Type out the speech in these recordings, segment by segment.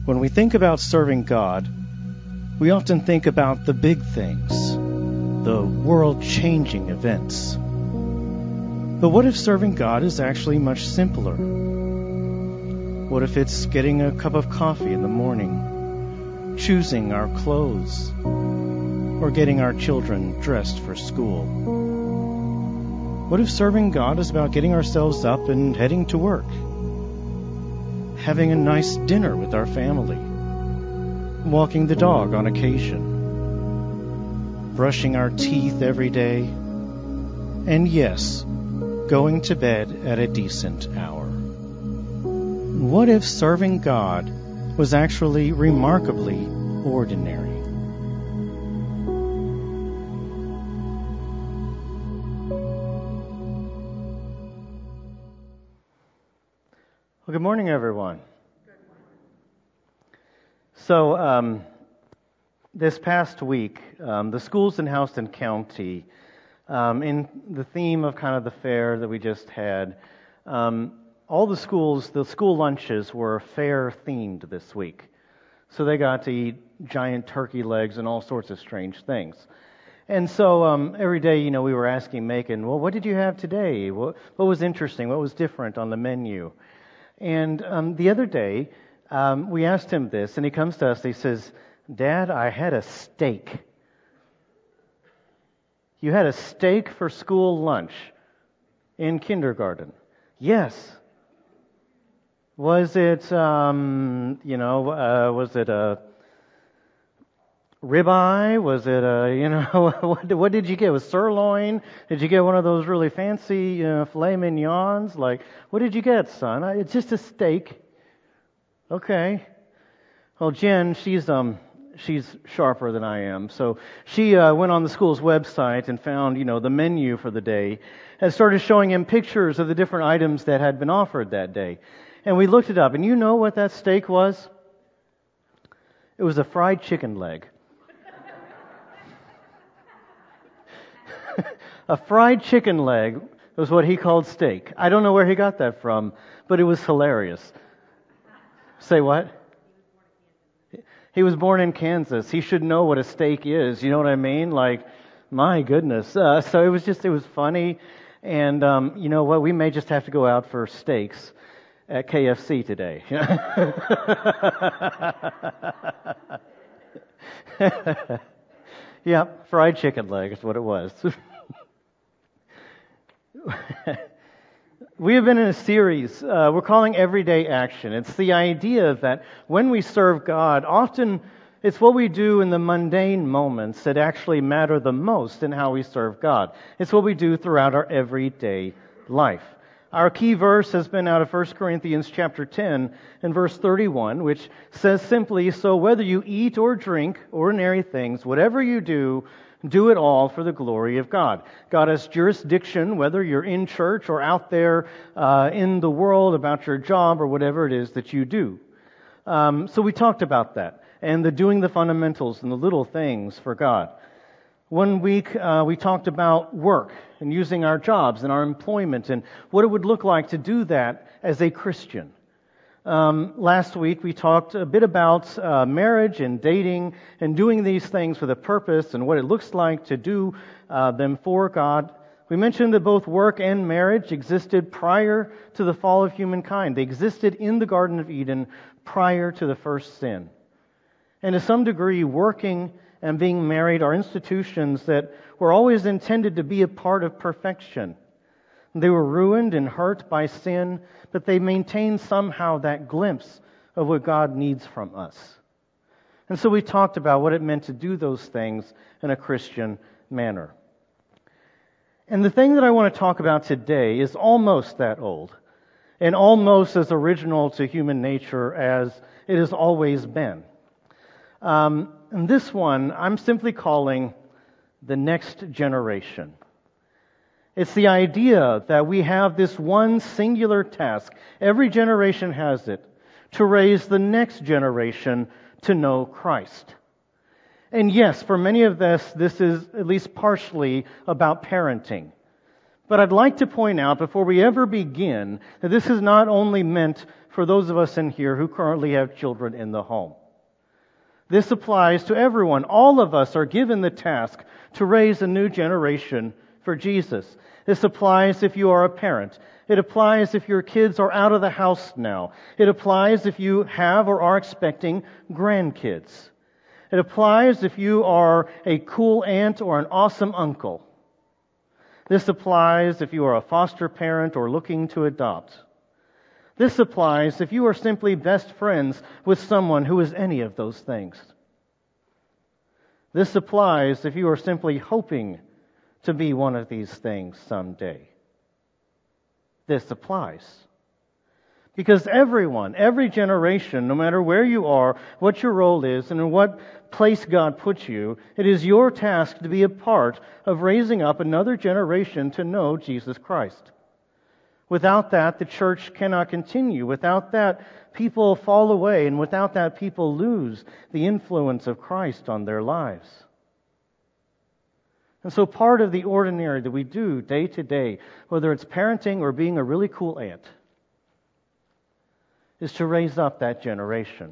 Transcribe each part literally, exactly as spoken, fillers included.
When we think about serving God, we often think about the big things, the world-changing events. But what if serving God is actually much simpler? What if it's getting a cup of coffee in the morning, choosing our clothes, or getting our children dressed for school? What if serving God is about getting ourselves up and heading to work, having a nice dinner with our family, walking the dog on occasion, brushing our teeth every day, and yes, going to bed at a decent hour? What if serving God was actually remarkably ordinary? Well, good morning, everyone. So, um, this past week, um, the schools in Houston County, um, in the theme of kind of the fair that we just had, um, all the schools, the school lunches were fair-themed this week. So they got to eat giant turkey legs and all sorts of strange things. And so um, every day, you know, we were asking Macon, well, what did you have today? What, what was interesting? What was different on the menu? And um, the other day, um, we asked him this, and he comes to us and he says, Dad, I had a steak. You had a steak for school lunch in kindergarten? Yes. Was it, um, you know, uh, was it a ribeye? Was it a, you know, what, what did you get? Was sirloin? Did you get one of those really fancy you know, filet mignons? Like, what did you get, son? It's just a steak. Okay. Well, Jen, she's um, she's sharper than I am, so she uh, went on the school's website and found, you know, the menu for the day, and started showing him pictures of the different items that had been offered that day. And we looked it up, and you know what that steak was? It was a fried chicken leg. A fried chicken leg was what he called steak. I don't know where he got that from, but it was hilarious. Say what? He was born in Kansas. He should know what a steak is. You know what I mean? Like, my goodness. Uh, so it was just, it was funny. And um, you know what? We may just have to go out for steaks at K F C today. Yeah, fried chicken leg is what it was. We have been in a series uh, we're calling Everyday Action. It's the idea that when we serve God, often it's what we do in the mundane moments that actually matter the most in how we serve God. It's what we do throughout our everyday life. Our key verse has been out of First Corinthians chapter ten and verse thirty-one, which says simply, so whether you eat or drink ordinary things, whatever you do, do it all for the glory of God. God has jurisdiction, whether you're in church or out there uh, in the world about your job or whatever it is that you do. Um, so we talked about that and the doing the fundamentals and the little things for God. One week uh, we talked about work and using our jobs and our employment and what it would look like to do that as a Christian. Um, last week we talked a bit about uh, marriage and dating and doing these things with a purpose and what it looks like to do uh, them for God. We mentioned that both work and marriage existed prior to the fall of humankind. They existed in the Garden of Eden prior to the first sin. And to some degree, working and being married are institutions that were always intended to be a part of perfection. They were ruined and hurt by sin, but they maintained somehow that glimpse of what God needs from us. And so we talked about what it meant to do those things in a Christian manner. And the thing that I want to talk about today is almost that old, and almost as original to human nature as it has always been. Um, and this one, I'm simply calling the next generation. It's the idea that we have this one singular task, every generation has it, to raise the next generation to know Christ. And yes, for many of us, this is at least partially about parenting. But I'd like to point out before we ever begin that this is not only meant for those of us in here who currently have children in the home. This applies to everyone. All of us are given the task to raise a new generation for Jesus. This applies if you are a parent. It applies if your kids are out of the house now. It applies if you have or are expecting grandkids. It applies if you are a cool aunt or an awesome uncle. This applies if you are a foster parent or looking to adopt. This applies if you are simply best friends with someone who is any of those things. This applies if you are simply hoping to be one of these things someday. This applies. Because everyone, every generation, no matter where you are, what your role is, and in what place God puts you, it is your task to be a part of raising up another generation to know Jesus Christ. Without that, the church cannot continue. Without that, people fall away, and without that, people lose the influence of Christ on their lives. And so part of the ordinary that we do day to day, whether it's parenting or being a really cool aunt, is to raise up that generation.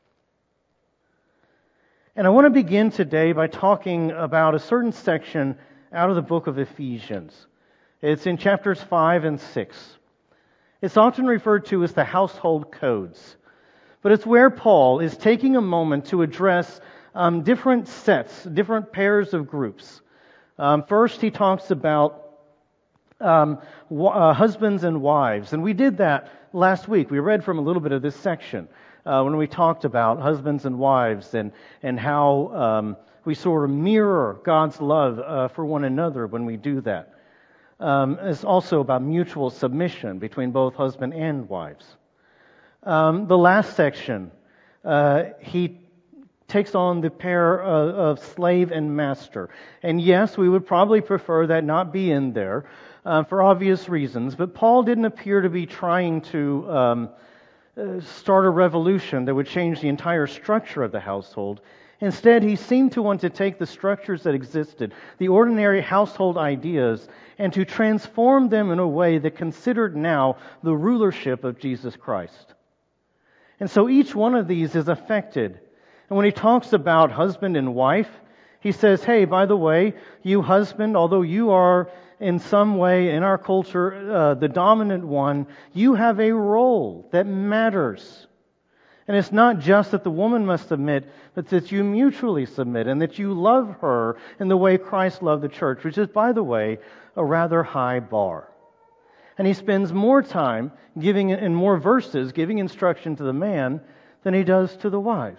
And I want to begin today by talking about a certain section out of the book of Ephesians. It's in chapters five and six. It's often referred to as the household codes. But it's where Paul is taking a moment to address um, different sets, different pairs of groups. Um, first, he talks about um, w- uh, husbands and wives. And we did that last week. We read from a little bit of this section uh, when we talked about husbands and wives and, and how um, we sort of mirror God's love uh, for one another when we do that. Um, it's also about mutual submission between both husband and wives. Um, the last section, uh, he takes on the pair of, of slave and master. And yes, we would probably prefer that not be in there uh, for obvious reasons, but Paul didn't appear to be trying to um, uh, start a revolution that would change the entire structure of the household. Instead, he seemed to want to take the structures that existed, the ordinary household ideas, and to transform them in a way that considered now the rulership of Jesus Christ. And so each one of these is affected. And when he talks about husband and wife, he says, hey, by the way, you husband, although you are in some way in our culture uh, the dominant one, you have a role that matters. And it's not just that the woman must submit, but that you mutually submit and that you love her in the way Christ loved the church, which is, by the way, a rather high bar. And he spends more time giving, in more verses, giving instruction to the man than he does to the wives.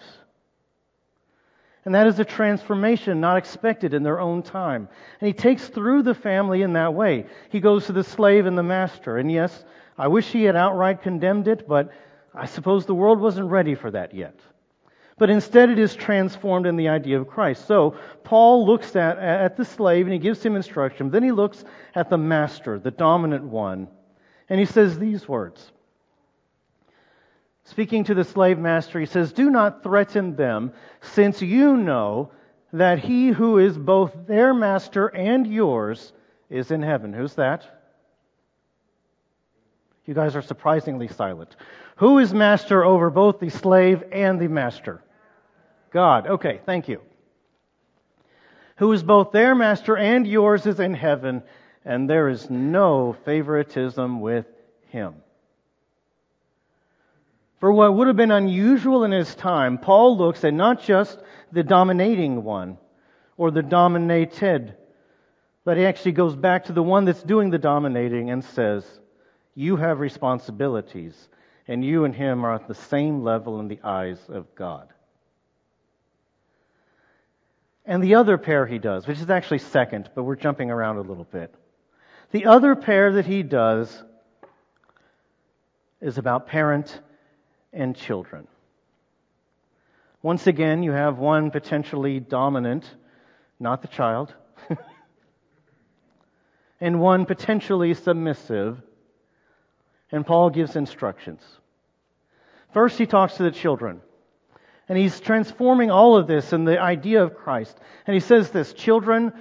And that is a transformation not expected in their own time. And he takes through the family in that way. He goes to the slave and the master. And yes, I wish he had outright condemned it, but I suppose the world wasn't ready for that yet. But instead it is transformed in the idea of Christ. So Paul looks at, at the slave and he gives him instruction. Then he looks at the master, the dominant one. And he says these words. Speaking to the slave master, he says, do not threaten them, since you know that he who is both their master and yours is in heaven. Who's that? You guys are surprisingly silent. Who is master over both the slave and the master? God. Okay, thank you. Who is both their master and yours is in heaven, and there is no favoritism with him. For what would have been unusual in his time, Paul looks at not just the dominating one or the dominated, but he actually goes back to the one that's doing the dominating and says, you have responsibilities, and you and him are at the same level in the eyes of God. And the other pair he does, which is actually second, but we're jumping around a little bit. The other pair that he does is about parent and children. Once again, you have one potentially dominant, not the child, and one potentially submissive, and Paul gives instructions. First, he talks to the children, and he's transforming all of this in the idea of Christ. And he says this, children,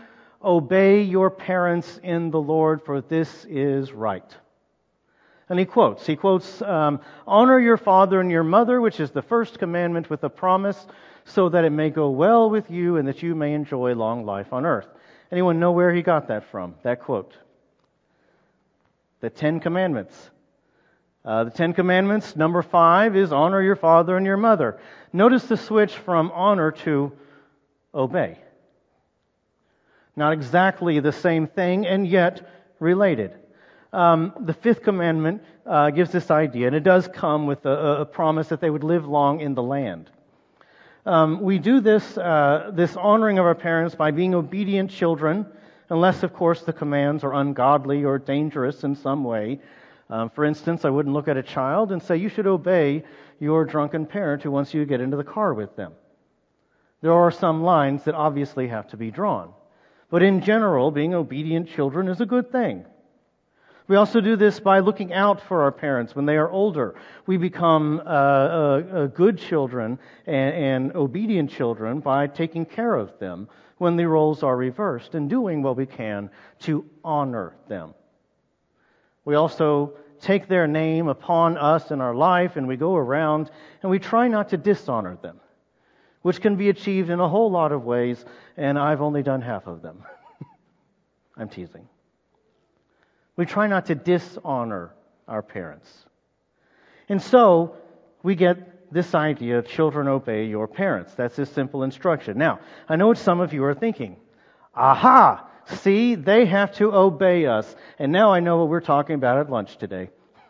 obey your parents in the Lord, for this is right. And he quotes, he quotes, um, honor your father and your mother, which is the first commandment with a promise, so that it may go well with you and that you may enjoy long life on earth. Anyone know where he got that from, that quote? The Ten Commandments. Uh, the Ten Commandments, number five, is honor your father and your mother. Notice the switch from honor to obey. Not exactly the same thing, and yet related. Um, the fifth commandment uh, gives this idea, and it does come with a, a promise that they would live long in the land. Um, we do this, uh, this honoring of our parents by being obedient children, unless, of course, the commands are ungodly or dangerous in some way. Um, for instance, I wouldn't look at a child and say, you should obey your drunken parent who wants you to get into the car with them. There are some lines that obviously have to be drawn. But in general, being obedient children is a good thing. We also do this by looking out for our parents when they are older. We become uh, uh, uh, good children and, and obedient children by taking care of them when the roles are reversed and doing what we can to honor them. We also take their name upon us in our life, and we go around and we try not to dishonor them, which can be achieved in a whole lot of ways, and I've only done half of them. I'm teasing. We try not to dishonor our parents. And so, we get this idea of children obey your parents. That's a simple instruction. Now, I know what some of you are thinking. Aha! See, they have to obey us. And now I know what we're talking about at lunch today.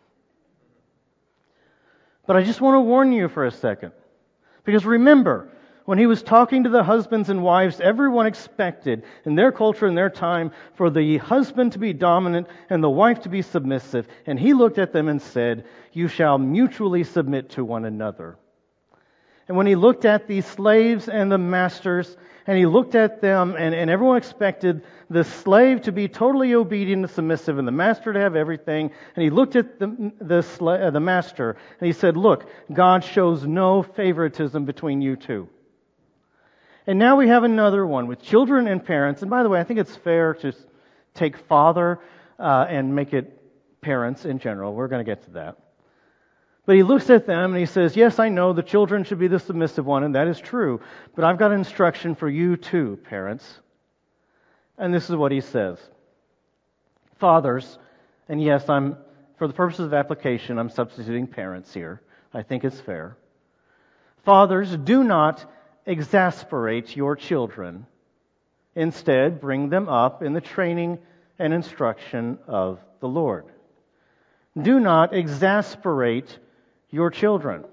But I just want to warn you for a second. Because remember, when he was talking to the husbands and wives, everyone expected, in their culture and their time, for the husband to be dominant and the wife to be submissive. And he looked at them and said, you shall mutually submit to one another. And when he looked at the slaves and the masters, and he looked at them, and, and everyone expected the slave to be totally obedient and submissive, and the master to have everything. And he looked at the the, sla- uh, the master, and he said, look, God shows no favoritism between you two. And now we have another one with children and parents. And by the way, I think it's fair to take father uh, and make it parents in general. We're going to get to that. But he looks at them and he says, yes, I know the children should be the submissive one, and that is true. But I've got an instruction for you too, parents. And this is what he says. Fathers, and yes, I'm for the purposes of application, I'm substituting parents here. I think it's fair. Fathers, do not exasperate your children. Instead, bring them up in the training and instruction of the Lord. Do not exasperate your children.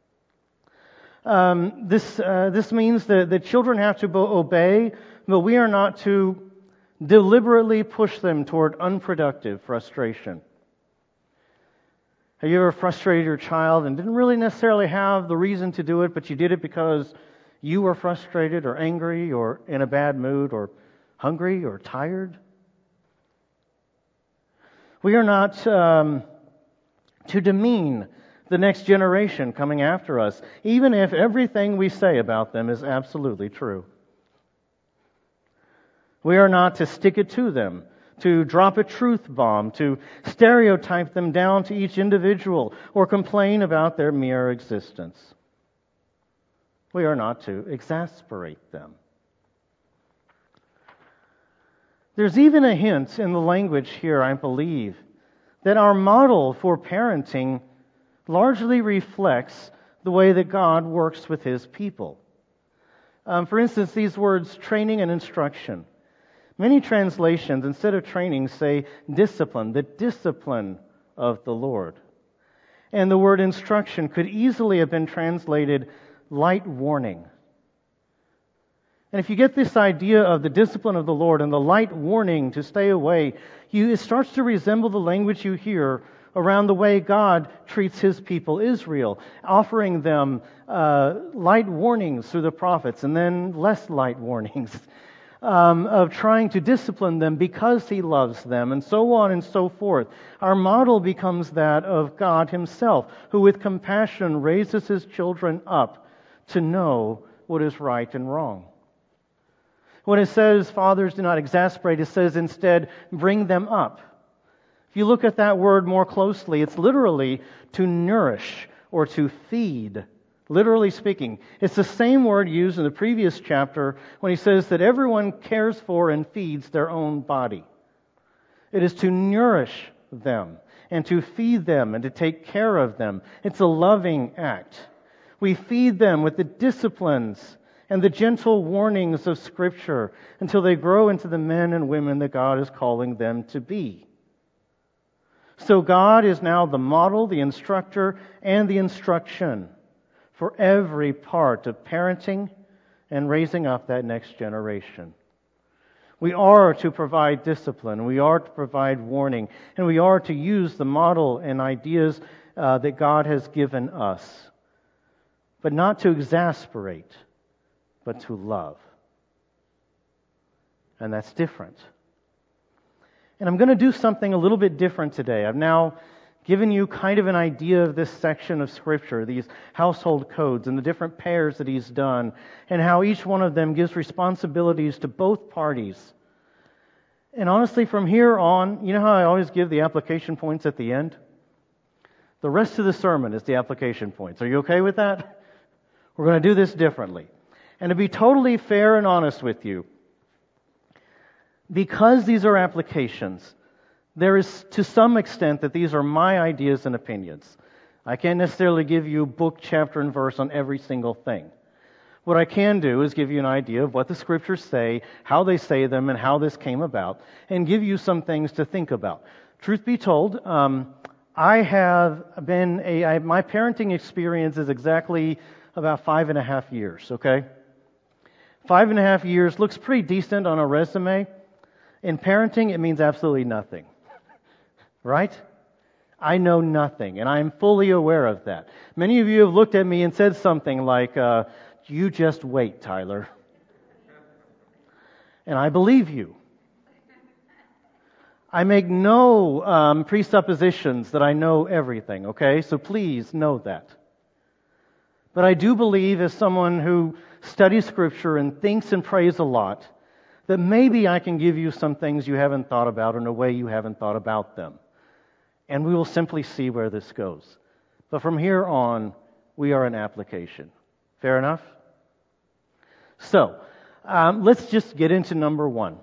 Um, this uh, this means that the children have to obey, but we are not to deliberately push them toward unproductive frustration. Have you ever frustrated your child and didn't really necessarily have the reason to do it, but you did it because you were frustrated or angry or in a bad mood or hungry or tired? We are not um, to demean the next generation coming after us, even if everything we say about them is absolutely true. We are not to stick it to them, to drop a truth bomb, to stereotype them down to each individual, or complain about their mere existence. We are not to exasperate them. There's even a hint in the language here, I believe, that our model for parenting largely reflects the way that God works with His people. Um, for instance, these words, training and instruction. Many translations, instead of training, say discipline, the discipline of the Lord. And the word instruction could easily have been translated light warning. And if you get this idea of the discipline of the Lord and the light warning to stay away, you, it starts to resemble the language you hear around the way God treats His people, Israel, offering them uh, light warnings through the prophets and then less light warnings um, of trying to discipline them because He loves them, and so on and so forth. Our model becomes that of God Himself, who with compassion raises His children up to know what is right and wrong. When it says, fathers, do not exasperate, it says instead, bring them up. If you look at that word more closely, it's literally to nourish or to feed. Literally speaking, it's the same word used in the previous chapter when he says that everyone cares for and feeds their own body. It is to nourish them and to feed them and to take care of them. It's a loving act. We feed them with the disciplines and the gentle warnings of Scripture until they grow into the men and women that God is calling them to be. So God is now the model, the instructor, and the instruction for every part of parenting and raising up that next generation. We are to provide discipline, we are to provide warning, and we are to use the model and ideas uh, that God has given us. But not to exasperate, but to love. And that's different. And I'm going to do something a little bit different today. I've now given you kind of an idea of this section of Scripture, these household codes and the different pairs that he's done, and how each one of them gives responsibilities to both parties. And honestly, from here on, you know how I always give the application points at the end? The rest of the sermon is the application points. Are you okay with that? We're going to do this differently. And to be totally fair and honest with you, because these are applications, there is to some extent that these are my ideas and opinions. I can't necessarily give you book, chapter, and verse on every single thing. What I can do is give you an idea of what the Scriptures say, how they say them, and how this came about, and give you some things to think about. Truth be told, um, I have been a I, my parenting experience is exactly about five and a half years. Okay, five and a half years looks pretty decent on a resume. In parenting, it means absolutely nothing. Right? I know nothing, and I'm fully aware of that. Many of you have looked at me and said something like, uh, you just wait, Tyler. And I believe you. I make no um, presuppositions that I know everything, okay? So please know that. But I do believe, as someone who studies Scripture and thinks and prays a lot, that maybe I can give you some things you haven't thought about in a way you haven't thought about them. And we will simply see where this goes. But from here on, we are an application. Fair enough? So, um, let's just get into number one.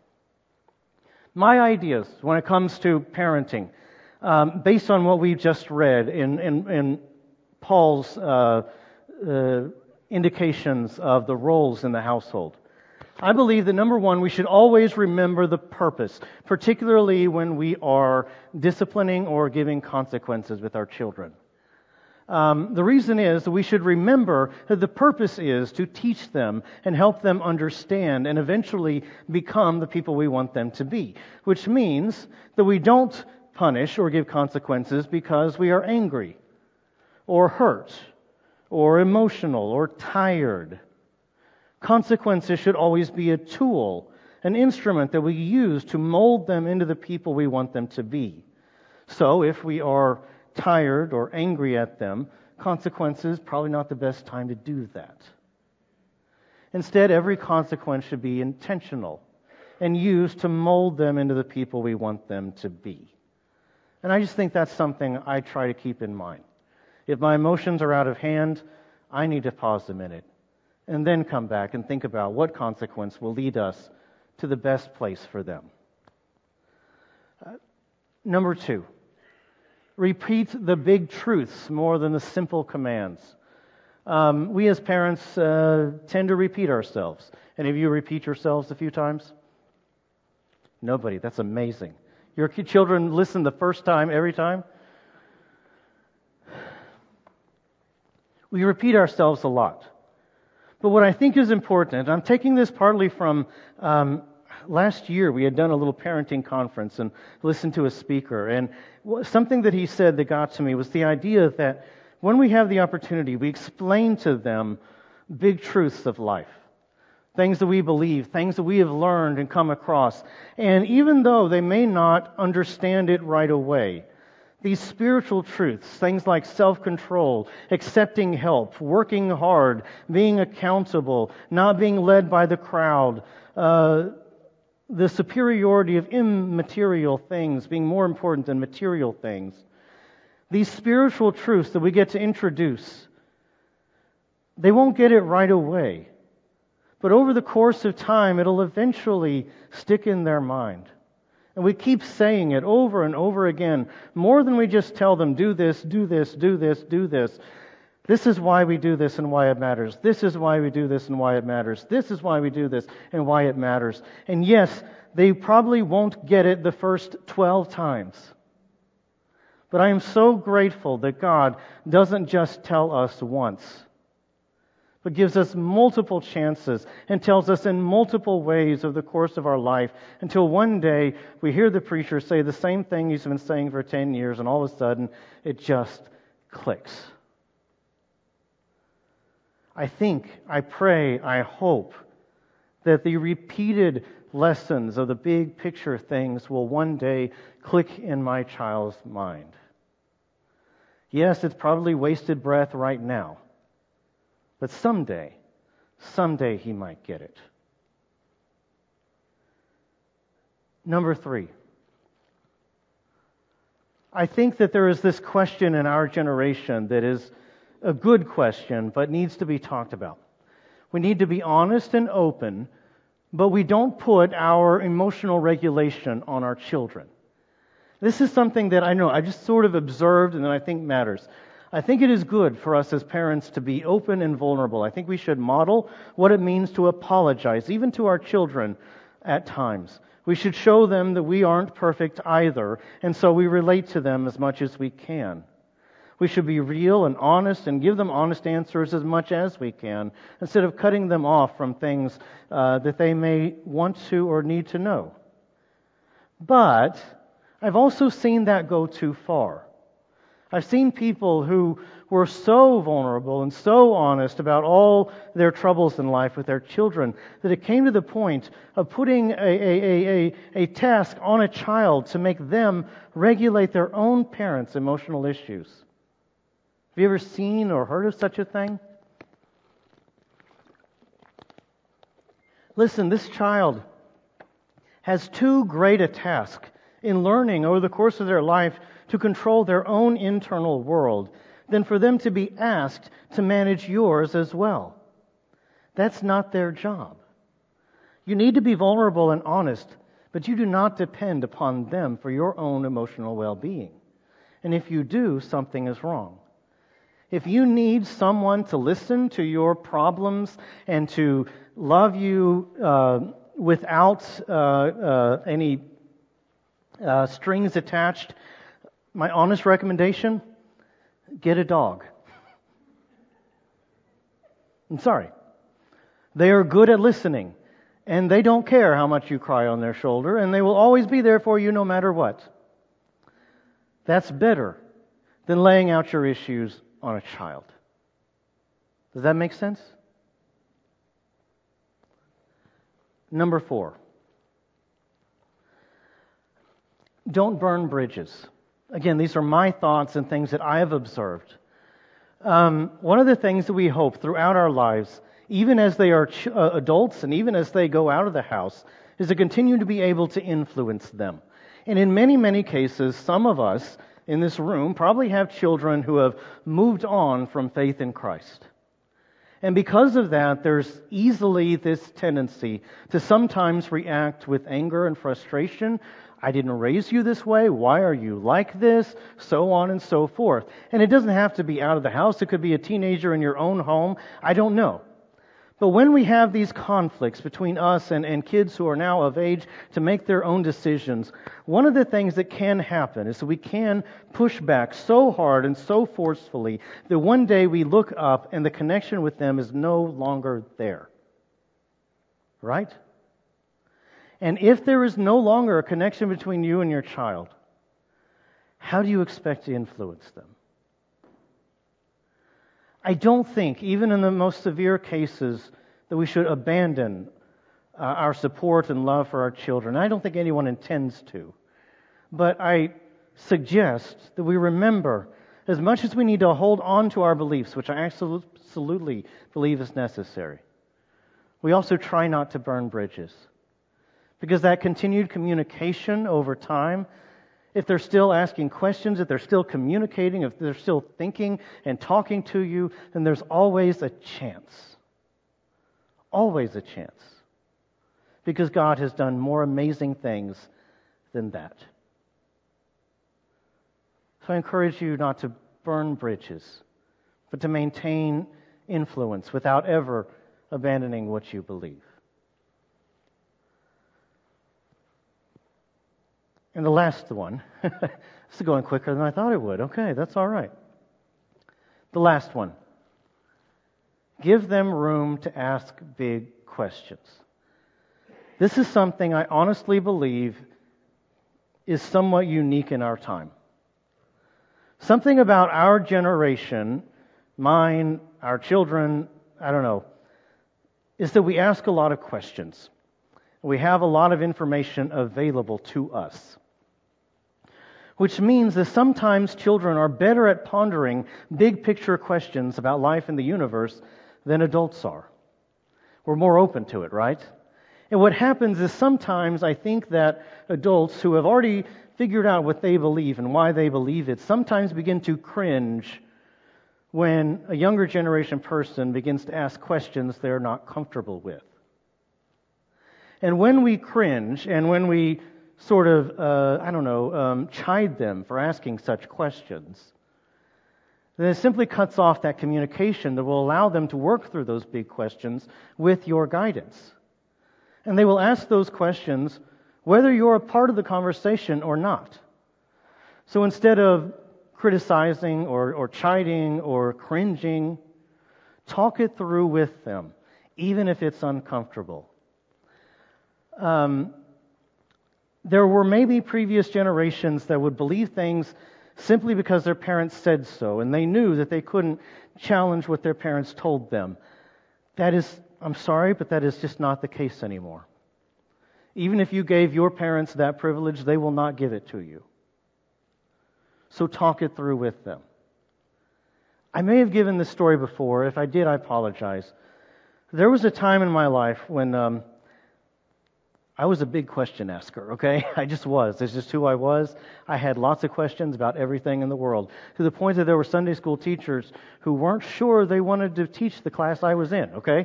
My ideas when it comes to parenting, um, based on what we've just read in, in, in Paul's uh, uh, indications of the roles in the household. I believe that, number one, we should always remember the purpose, particularly when we are disciplining or giving consequences with our children. Um, the reason is that we should remember that the purpose is to teach them and help them understand and eventually become the people we want them to be, which means that we don't punish or give consequences because we are angry or hurt or emotional or tired. Consequences should always be a tool, an instrument that we use to mold them into the people we want them to be. So if we are tired or angry at them, consequences probably not the best time to do that. Instead, every consequence should be intentional and used to mold them into the people we want them to be. And I just think that's something I try to keep in mind. If my emotions are out of hand, I need to pause a minute and then come back and think about what consequence will lead us to the best place for them. Uh, number two, repeat the big truths more than the simple commands. Um, we as parents uh, tend to repeat ourselves. Any of you repeat yourselves a few times? Nobody. That's amazing. Your children listen the first time every time? We repeat ourselves a lot. But what I think is important, I'm taking this partly from um, last year. We had done a little parenting conference and listened to a speaker. And something that he said that got to me was the idea that when we have the opportunity, we explain to them big truths of life. Things that we believe, things that we have learned and come across. And even though they may not understand it right away, these spiritual truths, things like self-control, accepting help, working hard, being accountable, not being led by the crowd, uh, the superiority of immaterial things being more important than material things. These spiritual truths that we get to introduce, they won't get it right away. But over the course of time, it'll eventually stick in their mind. And we keep saying it over and over again, more than we just tell them, do this, do this, do this, do this. This is why we do this and why it matters. This is why we do this and why it matters. This is why we do this and why it matters. And yes, they probably won't get it the first twelve times. But I am so grateful that God doesn't just tell us once, but gives us multiple chances and tells us in multiple ways of the course of our life until one day we hear the preacher say the same thing he's been saying for ten years and all of a sudden it just clicks. I think, I pray, I hope that the repeated lessons of the big picture things will one day click in my child's mind. Yes, it's probably wasted breath right now. But someday, someday he might get it. Number three. I think that there is this question in our generation that is a good question, but needs to be talked about. We need to be honest and open, but we don't put our emotional regulation on our children. This is something that I know, I just sort of observed and that I think matters. I think it is good for us as parents to be open and vulnerable. I think we should model what it means to apologize, even to our children at times. We should show them that we aren't perfect either, and so we relate to them as much as we can. We should be real and honest and give them honest answers as much as we can, instead of cutting them off from things uh, that they may want to or need to know. But I've also seen that go too far. I've seen people who were so vulnerable and so honest about all their troubles in life with their children that it came to the point of putting a, a, a, a, a task on a child to make them regulate their own parents' emotional issues. Have you ever seen or heard of such a thing? Listen, this child has too great a task in learning over the course of their life to control their own internal world than for them to be asked to manage yours as well. That's not their job. You need to be vulnerable and honest, but you do not depend upon them for your own emotional well-being. And if you do, something is wrong. If you need someone to listen to your problems and to love you uh, without uh, uh, any uh, strings attached, my honest recommendation, get a dog. I'm sorry. They are good at listening, and they don't care how much you cry on their shoulder, and they will always be there for you no matter what. That's better than laying out your issues on a child. Does that make sense? Number four. Don't burn bridges. Again, these are my thoughts and things that I have observed. Um, one of the things that we hope throughout our lives, even as they are ch- uh, adults and even as they go out of the house, is to continue to be able to influence them. And in many, many cases, some of us in this room probably have children who have moved on from faith in Christ. And because of that, there's easily this tendency to sometimes react with anger and frustration. I didn't raise you this way. Why are you like this? So on and so forth. And it doesn't have to be out of the house. It could be a teenager in your own home. I don't know. But when we have these conflicts between us and, and kids who are now of age to make their own decisions, one of the things that can happen is that we can push back so hard and so forcefully that one day we look up and the connection with them is no longer there. Right? And if there is no longer a connection between you and your child, how do you expect to influence them? I don't think, even in the most severe cases, that we should abandon uh, our support and love for our children. I don't think anyone intends to. But I suggest that we remember, as much as we need to hold on to our beliefs, which I absolutely believe is necessary, we also try not to burn bridges. Because that continued communication over time, if they're still asking questions, if they're still communicating, if they're still thinking and talking to you, then there's always a chance. Always a chance. Because God has done more amazing things than that. So I encourage you not to burn bridges, but to maintain influence without ever abandoning what you believe. And the last one, this is going quicker than I thought it would. Okay, that's all right. The last one. Give them room to ask big questions. This is something I honestly believe is somewhat unique in our time. Something about our generation, mine, our children, I don't know, is that we ask a lot of questions. We have a lot of information available to us. Which means that sometimes children are better at pondering big picture questions about life in the universe than adults are. We're more open to it, right? And what happens is sometimes I think that adults who have already figured out what they believe and why they believe it sometimes begin to cringe when a younger generation person begins to ask questions they're not comfortable with. And when we cringe and when we sort of, uh, I don't know, um, chide them for asking such questions, then it simply cuts off that communication that will allow them to work through those big questions with your guidance. And they will ask those questions whether you're a part of the conversation or not. So instead of criticizing or, or chiding or cringing, talk it through with them, even if it's uncomfortable. Um, there were maybe previous generations that would believe things simply because their parents said so, and they knew that they couldn't challenge what their parents told them. That is, I'm sorry, but that is just not the case anymore. Even if you gave your parents that privilege, they will not give it to you. So talk it through with them. I may have given this story before. If I did, I apologize. There was a time in my life when um, I was a big question asker, okay? I just was. That's just who I was. I had lots of questions about everything in the world, to the point that there were Sunday school teachers who weren't sure they wanted to teach the class I was in, okay?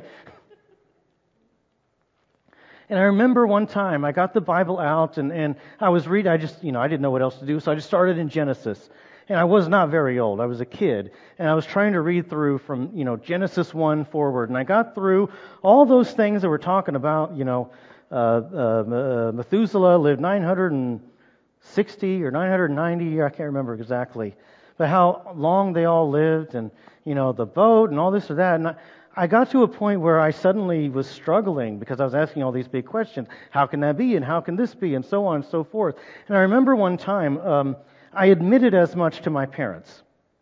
And I remember one time I got the Bible out and, and I was reading, I just, you know, I didn't know what else to do, so I just started in Genesis. And I was not very old. I was a kid. And I was trying to read through from, you know, Genesis one forward. And I got through all those things that we're talking about, you know, uh, uh, Methuselah lived nine hundred sixty or nine hundred ninety, I can't remember exactly. But how long they all lived and, you know, the boat and all this or that. And I, I got to a point where I suddenly was struggling because I was asking all these big questions. How can that be? And how can this be? And so on and so forth. And I remember one time, um, I admitted as much to my parents.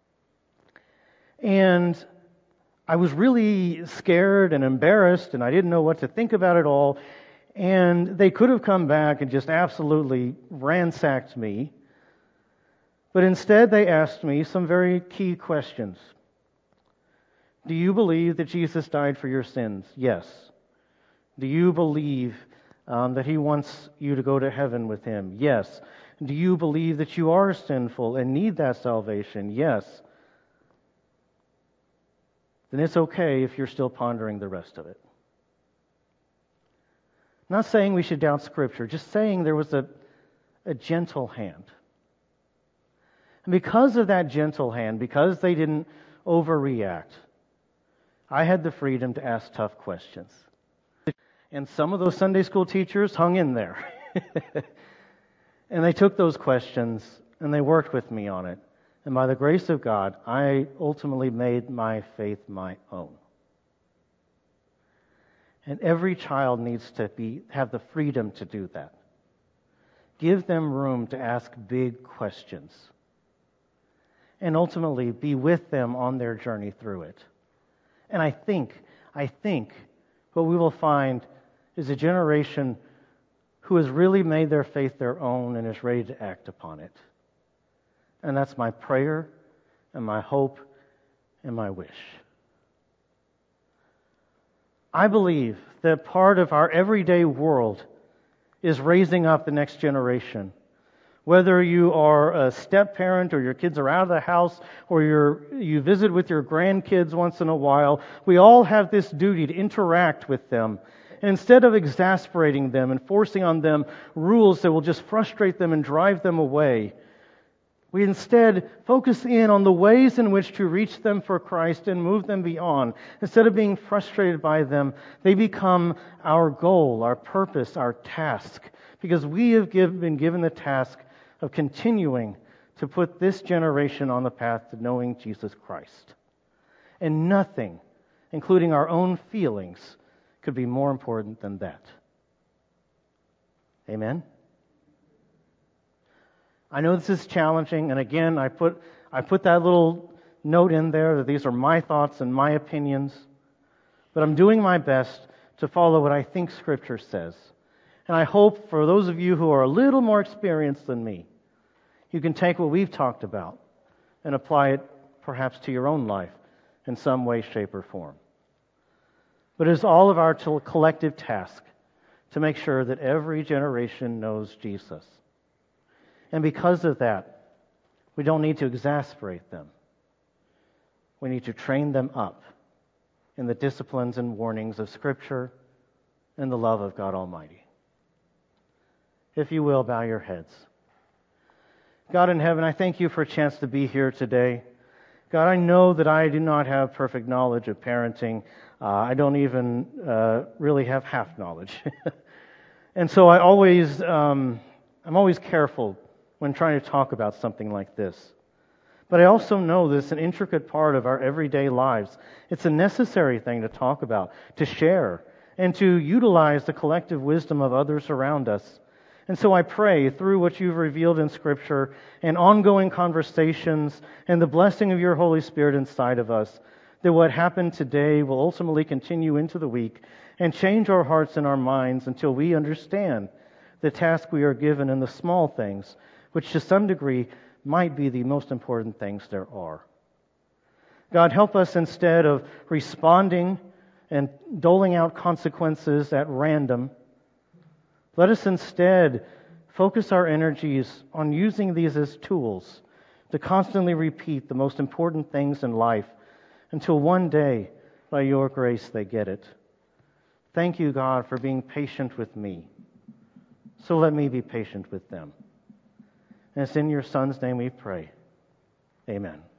And I was really scared and embarrassed, and I didn't know what to think about it all. And they could have come back and just absolutely ransacked me. But instead, they asked me some very key questions. Do you believe that Jesus died for your sins? Yes. Do you believe um, that He wants you to go to heaven with Him? Yes. Do you believe that you are sinful and need that salvation? Yes. Then it's okay if you're still pondering the rest of it. I'm not saying we should doubt Scripture, just saying there was a, a gentle hand. And because of that gentle hand, because they didn't overreact, I had the freedom to ask tough questions. And some of those Sunday school teachers hung in there. And they took those questions and they worked with me on it. And by the grace of God, I ultimately made my faith my own. And every child needs to be have the freedom to do that. Give them room to ask big questions. And ultimately be with them on their journey through it. And I think, I think what we will find is a generation who has really made their faith their own and is ready to act upon it. And that's my prayer and my hope and my wish. I believe that part of our everyday world is raising up the next generation. Whether you are a step-parent or your kids are out of the house or you're, you visit with your grandkids once in a while, we all have this duty to interact with them. And instead of exasperating them and forcing on them rules that will just frustrate them and drive them away, we instead focus in on the ways in which to reach them for Christ and move them beyond. Instead of being frustrated by them, they become our goal, our purpose, our task, because we have give, been given the task of continuing to put this generation on the path to knowing Jesus Christ. And nothing, including our own feelings, could be more important than that. Amen? I know this is challenging, and again, I put I put that little note in there that these are my thoughts and my opinions, but I'm doing my best to follow what I think Scripture says. And I hope for those of you who are a little more experienced than me, you can take what we've talked about and apply it perhaps to your own life in some way, shape, or form. But it is all of our collective task to make sure that every generation knows Jesus. And because of that, we don't need to exasperate them. We need to train them up in the disciplines and warnings of Scripture and the love of God Almighty. If you will, bow your heads. God in heaven, I thank you for a chance to be here today. God, I know that I do not have perfect knowledge of parenting. Uh, I don't even uh, really have half knowledge. And so I always, um, I'm always careful when trying to talk about something like this. But I also know this is an intricate part of our everyday lives. It's a necessary thing to talk about, to share, and to utilize the collective wisdom of others around us. And so I pray through what you've revealed in Scripture and ongoing conversations and the blessing of your Holy Spirit inside of us, that what happened today will ultimately continue into the week and change our hearts and our minds until we understand the task we are given in the small things, which to some degree might be the most important things there are. God, help us instead of responding and doling out consequences at random. Let us instead focus our energies on using these as tools to constantly repeat the most important things in life until one day, by your grace, they get it. Thank you, God, for being patient with me. So let me be patient with them. And it's in your Son's name we pray. Amen.